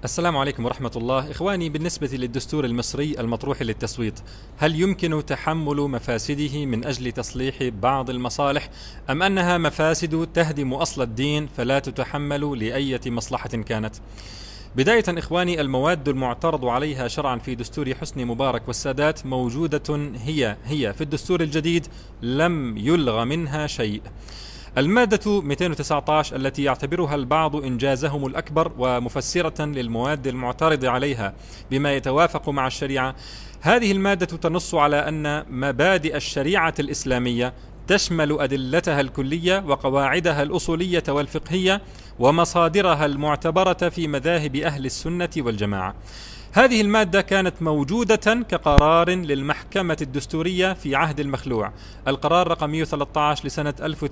السلام عليكم ورحمة الله. إخواني، بالنسبة للدستور المصري المطروح للتصويت، هل يمكن تحمل مفاسده من أجل تصليح بعض المصالح، أم أنها مفاسد تهدم أصل الدين فلا تتحمل لأية مصلحة كانت؟ بداية إخواني، المواد المعترض عليها شرعا في دستور حسني مبارك والسادات موجودة هي في الدستور الجديد، لم يلغى منها شيء. المادة 219 التي يعتبرها البعض إنجازهم الأكبر ومفسرة للمواد المعترض عليها بما يتوافق مع الشريعة، هذه المادة تنص على أن مبادئ الشريعة الإسلامية تشمل أدلتها الكلية وقواعدها الأصولية والفقهية ومصادرها المعتبرة في مذاهب أهل السنة والجماعة. هذه المادة كانت موجودة كقرار للمحكمة الدستورية في عهد المخلوع، القرار رقم 113 لسنة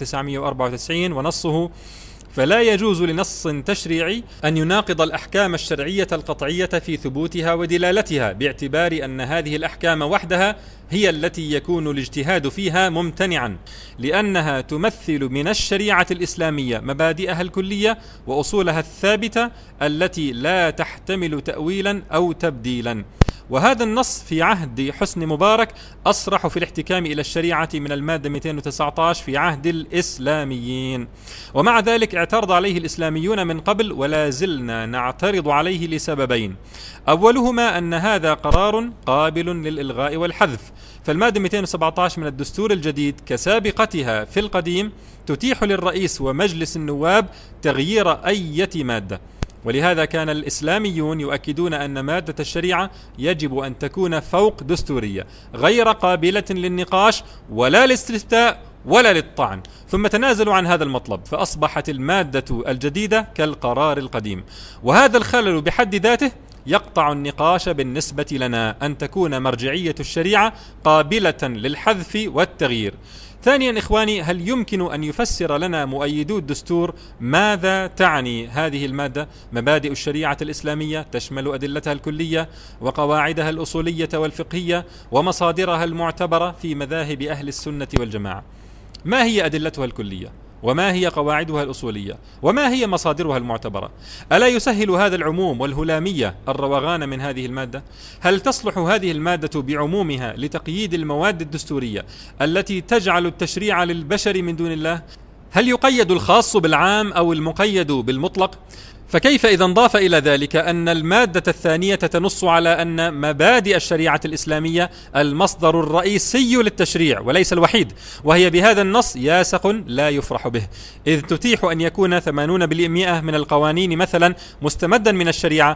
1994، ونصه: فلا يجوز لنص تشريعي أن يناقض الأحكام الشرعية القطعية في ثبوتها ودلالتها، باعتبار أن هذه الأحكام وحدها هي التي يكون الاجتهاد فيها ممتنعا، لأنها تمثل من الشريعة الإسلامية مبادئها الكلية وأصولها الثابتة التي لا تحتمل تأويلا أو تبديلا. وهذا النص في عهد حسني مبارك أصرح في الاحتكام إلى الشريعة من المادة 219 في عهد الإسلاميين، ومع ذلك اعترض عليه الإسلاميون من قبل ولا زلنا نعترض عليه لسببين: أولهما أن هذا قرار قابل للإلغاء والحذف، فالمادة 217 من الدستور الجديد كسابقتها في القديم تتيح للرئيس ومجلس النواب تغيير أي مادة، ولهذا كان الإسلاميون يؤكدون أن مادة الشريعة يجب أن تكون فوق دستورية، غير قابلة للنقاش ولا للاستفتاء ولا للطعن، ثم تنازلوا عن هذا المطلب فأصبحت المادة الجديدة كالقرار القديم. وهذا الخلل بحد ذاته يقطع النقاش بالنسبة لنا أن تكون مرجعية الشريعة قابلة للحذف والتغيير. ثانيا إخواني، هل يمكن أن يفسر لنا مؤيدو الدستور ماذا تعني هذه المادة؟ مبادئ الشريعة الإسلامية تشمل أدلتها الكلية وقواعدها الأصولية والفقهية ومصادرها المعتبرة في مذاهب أهل السنة والجماعة. ما هي أدلتها الكلية؟ وما هي قواعدها الأصولية؟ وما هي مصادرها المعتبرة؟ ألا يسهل هذا العموم والهلامية الروغان من هذه المادة؟ هل تصلح هذه المادة بعمومها لتقييد المواد الدستورية التي تجعل التشريع للبشر من دون الله؟ هل يقيد الخاص بالعام أو المقيد بالمطلق؟ فكيف إذا انضاف إلى ذلك أن المادة الثانية تنص على أن مبادئ الشريعة الإسلامية المصدر الرئيسي للتشريع وليس الوحيد، وهي بهذا النص ياسق لا يفرح به، إذ تتيح أن يكون 80% من القوانين مثلا مستمدا من الشريعة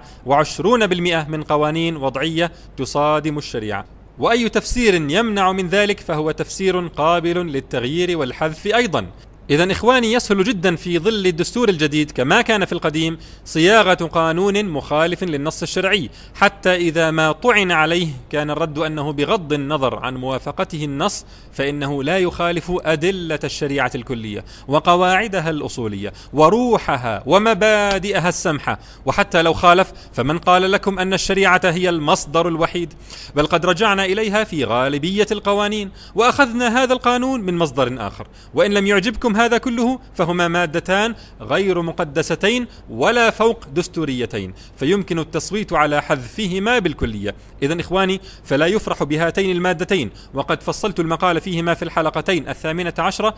و20% من قوانين وضعية تصادم الشريعة. وأي تفسير يمنع من ذلك فهو تفسير قابل للتغيير والحذف أيضا. إذن إخواني، يسهل جدا في ظل الدستور الجديد كما كان في القديم صياغة قانون مخالف للنص الشرعي، حتى إذا ما طعن عليه كان الرد أنه بغض النظر عن موافقته النص فإنه لا يخالف أدلة الشريعة الكلية وقواعدها الأصولية وروحها ومبادئها السمحة، وحتى لو خالف فمن قال لكم أن الشريعة هي المصدر الوحيد؟ بل قد رجعنا إليها في غالبية القوانين وأخذنا هذا القانون من مصدر آخر، وإن لم يعجبكم هذا كله فهما مادتان غير مقدستين ولا فوق دستوريتين، فيمكن التصويت على حذفهما بالكلية. إذن إخواني، فلا يفرح بهاتين المادتين، وقد فصلت المقال فيهما في الحلقتين 18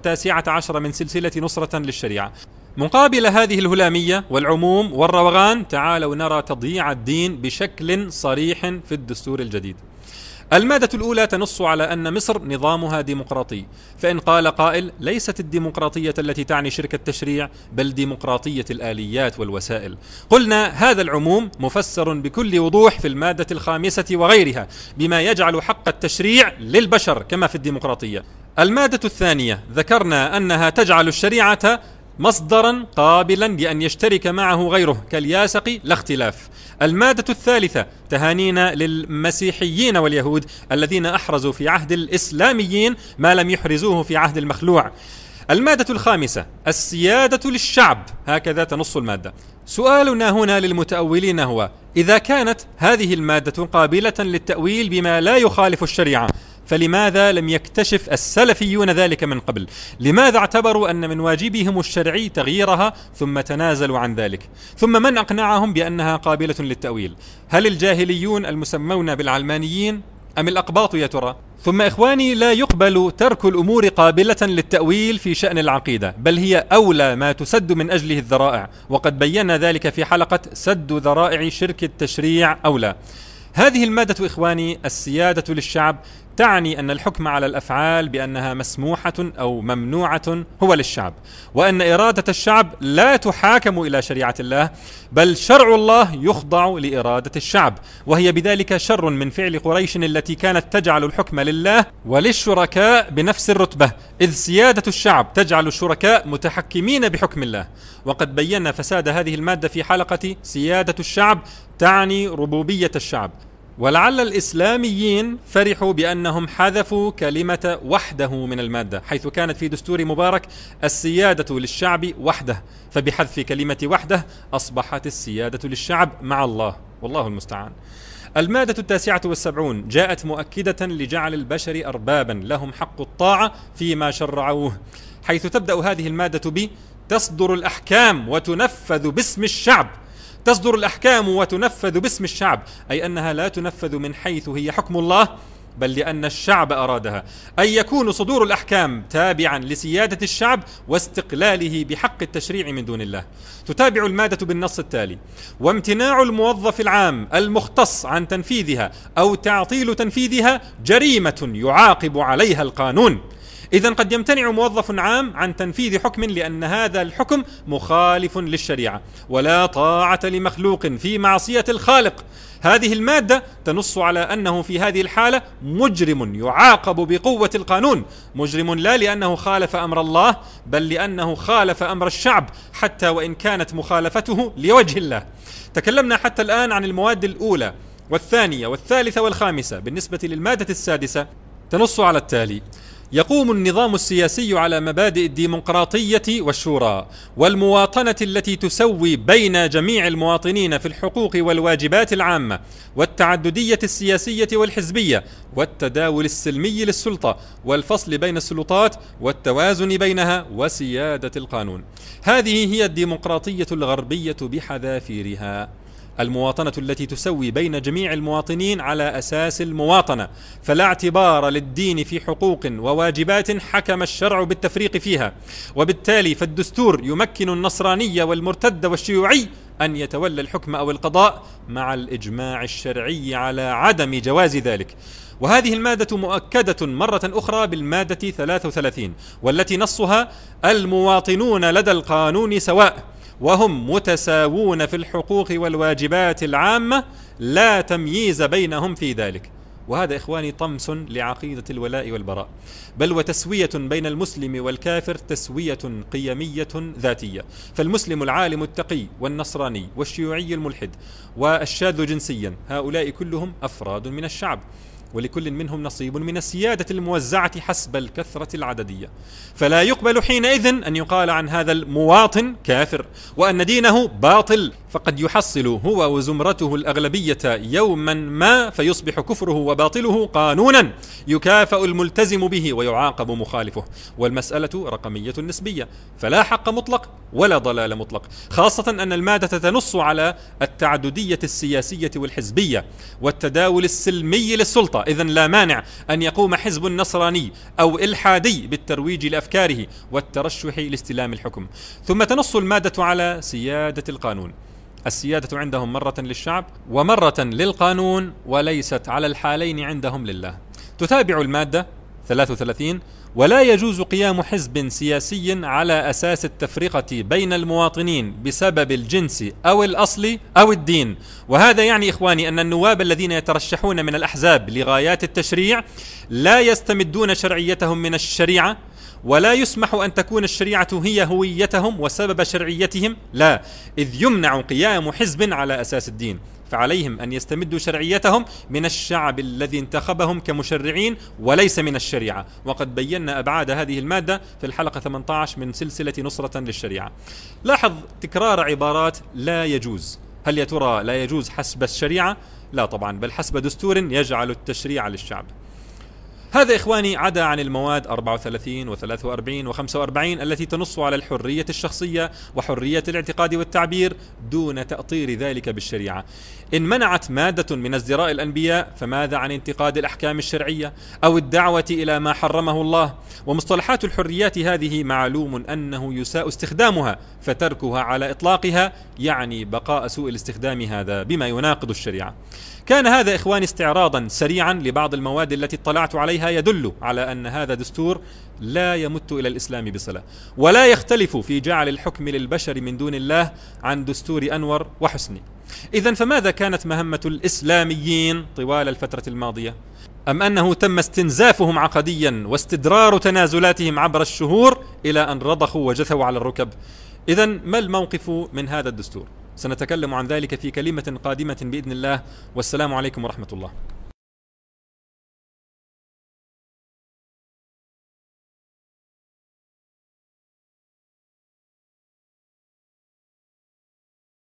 و19 من سلسلة نصرة للشريعة. مقابل هذه الهلامية والعموم والروغان، تعالوا نرى تضييع الدين بشكل صريح في الدستور الجديد. المادة الأولى تنص على أن مصر نظامها ديمقراطي، فإن قال قائل: ليست الديمقراطية التي تعني شرك التشريع بل ديمقراطية الآليات والوسائل، قلنا هذا العموم مفسر بكل وضوح في المادة 5 وغيرها بما يجعل حق التشريع للبشر كما في الديمقراطية. المادة الثانية ذكرنا أنها تجعل الشريعة مصدرا قابلا لأن يشترك معه غيره كالياسق لا اختلاف. المادة الثالثة تهانينا للمسيحيين واليهود الذين أحرزوا في عهد الإسلاميين ما لم يحرزوه في عهد المخلوع. المادة 5 السيادة للشعب، هكذا تنص المادة. سؤالنا هنا للمتأولين هو: إذا كانت هذه المادة قابلة للتأويل بما لا يخالف الشريعة، فلماذا لم يكتشف السلفيون ذلك من قبل؟ لماذا اعتبروا أن من واجبهم الشرعي تغييرها ثم تنازلوا عن ذلك؟ ثم من أقنعهم بأنها قابلة للتأويل؟ هل الجاهليون المسمون بالعلمانيين أم الأقباط يا ترى؟ ثم إخواني، لا يقبل ترك الأمور قابلة للتأويل في شأن العقيدة، بل هي أولى ما تسد من أجله الذرائع، وقد بينا ذلك في حلقة سد ذرائع شرك التشريع أولى. هذه المادة إخواني، السيادة للشعب، تعني أن الحكم على الأفعال بأنها مسموحة أو ممنوعة هو للشعب، وأن إرادة الشعب لا تحاكم إلى شريعة الله، بل شرع الله يخضع لإرادة الشعب، وهي بذلك شر من فعل قريش التي كانت تجعل الحكم لله وللشركاء بنفس الرتبة، إذ سيادة الشعب تجعل الشركاء متحكمين بحكم الله. وقد بينا فساد هذه المادة في حلقة سيادة الشعب تعني ربوبية الشعب. ولعل الإسلاميين فرحوا بأنهم حذفوا كلمة وحده من المادة، حيث كانت في دستور مبارك السيادة للشعب وحده، فبحذف كلمة وحده أصبحت السيادة للشعب مع الله، والله المستعان. المادة 79 جاءت مؤكدة لجعل البشر أربابا لهم حق الطاعة فيما شرعوه، حيث تبدأ هذه المادة تصدر الأحكام وتنفذ باسم الشعب. تصدر الأحكام وتنفذ باسم الشعب، أي أنها لا تنفذ من حيث هي حكم الله، بل لأن الشعب أرادها، أي يكون صدور الأحكام تابعا لسيادة الشعب واستقلاله بحق التشريع من دون الله. تتابع المادة بالنص التالي: وامتناع الموظف العام المختص عن تنفيذها أو تعطيل تنفيذها جريمة يعاقب عليها القانون. إذن قد يمتنع موظف عام عن تنفيذ حكم لأن هذا الحكم مخالف للشريعة، ولا طاعة لمخلوق في معصية الخالق. هذه المادة تنص على أنه في هذه الحالة مجرم يعاقب بقوة القانون، مجرم لا لأنه خالف أمر الله، بل لأنه خالف أمر الشعب، حتى وإن كانت مخالفته لوجه الله. تكلمنا حتى الآن عن المواد الأولى والثانية والثالثة والخامسة. بالنسبة للمادة السادسة تنص على التالي: يقوم النظام السياسي على مبادئ الديمقراطية والشورى والمواطنة التي تسوي بين جميع المواطنين في الحقوق والواجبات العامة، والتعددية السياسية والحزبية، والتداول السلمي للسلطة، والفصل بين السلطات، والتوازن بينها، وسيادة القانون. هذه هي الديمقراطية الغربية بحذافيرها، المواطنة التي تسوي بين جميع المواطنين على أساس المواطنة، فلا اعتبار للدين في حقوق وواجبات حكم الشرع بالتفريق فيها، وبالتالي فالدستور يمكن النصراني والمرتد والشيوعي أن يتولى الحكم أو القضاء مع الإجماع الشرعي على عدم جواز ذلك. وهذه المادة مؤكدة مرة أخرى بالمادة 33، والتي نصها: المواطنون لدى القانون سواء، وهم متساوون في الحقوق والواجبات العامة، لا تمييز بينهم في ذلك. وهذا إخواني طمس لعقيدة الولاء والبراء، بل وتسوية بين المسلم والكافر تسوية قيمية ذاتية. فالمسلم العالم التقي والنصراني والشيوعي الملحد والشاذ جنسيا، هؤلاء كلهم أفراد من الشعب، ولكل منهم نصيب من السيادة الموزعة حسب الكثرة العددية. فلا يقبل حينئذ أن يقال عن هذا المواطن كافر وأن دينه باطل، فقد يحصل هو وزمرته الأغلبية يوما ما فيصبح كفره وباطله قانونا يكافأ الملتزم به ويعاقب مخالفه. والمسألة رقمية نسبية، فلا حق مطلق ولا ضلال مطلق، خاصة أن المادة تنص على التعددية السياسية والحزبية والتداول السلمي للسلطة. إذن لا مانع أن يقوم حزب نصراني أو إلحادي بالترويج لأفكاره والترشح لاستلام الحكم. ثم تنص المادة على سيادة القانون. السيادة عندهم مرة للشعب ومرة للقانون، وليست على الحالين عندهم لله. تتابع المادة 33: ولا يجوز قيام حزب سياسي على أساس التفرقة بين المواطنين بسبب الجنس أو الأصل أو الدين. وهذا يعني إخواني أن النواب الذين يترشحون من الأحزاب لغايات التشريع لا يستمدون شرعيتهم من الشريعة، ولا يسمح أن تكون الشريعة هي هويتهم وسبب شرعيتهم، لا، إذ يمنع قيام حزب على أساس الدين، فعليهم أن يستمدوا شرعيتهم من الشعب الذي انتخبهم كمشرعين وليس من الشريعة. وقد بينا أبعاد هذه المادة في الحلقة 18 من سلسلة نصرة للشريعة. لاحظ تكرار عبارات لا يجوز. هل يا ترى لا يجوز حسب الشريعة؟ لا طبعا، بل حسب دستور يجعل التشريع للشعب. هذا إخواني عدا عن المواد 34 و43 و45 التي تنص على الحرية الشخصية وحرية الاعتقاد والتعبير دون تأطير ذلك بالشريعة. إن منعت مادة من ازدراء الأنبياء فماذا عن انتقاد الأحكام الشرعية أو الدعوة إلى ما حرمه الله؟ ومصطلحات الحريات هذه معلوم أنه يساء استخدامها، فتركها على إطلاقها يعني بقاء سوء الاستخدام هذا بما يناقض الشريعة. كان هذا إخواني استعراضا سريعا لبعض المواد التي اطلعت عليها يدل على أن هذا دستور لا يمت إلى الإسلام بصلة، ولا يختلف في جعل الحكم للبشر من دون الله عن دستور أنور وحسني. إذن فماذا كانت مهمة الإسلاميين طوال الفترة الماضية؟ أم أنه تم استنزافهم عقديا واستدرار تنازلاتهم عبر الشهور إلى أن رضخوا وجثوا على الركب؟ إذن ما الموقف من هذا الدستور؟ سنتكلم عن ذلك في كلمة قادمة بإذن الله، والسلام عليكم ورحمة الله.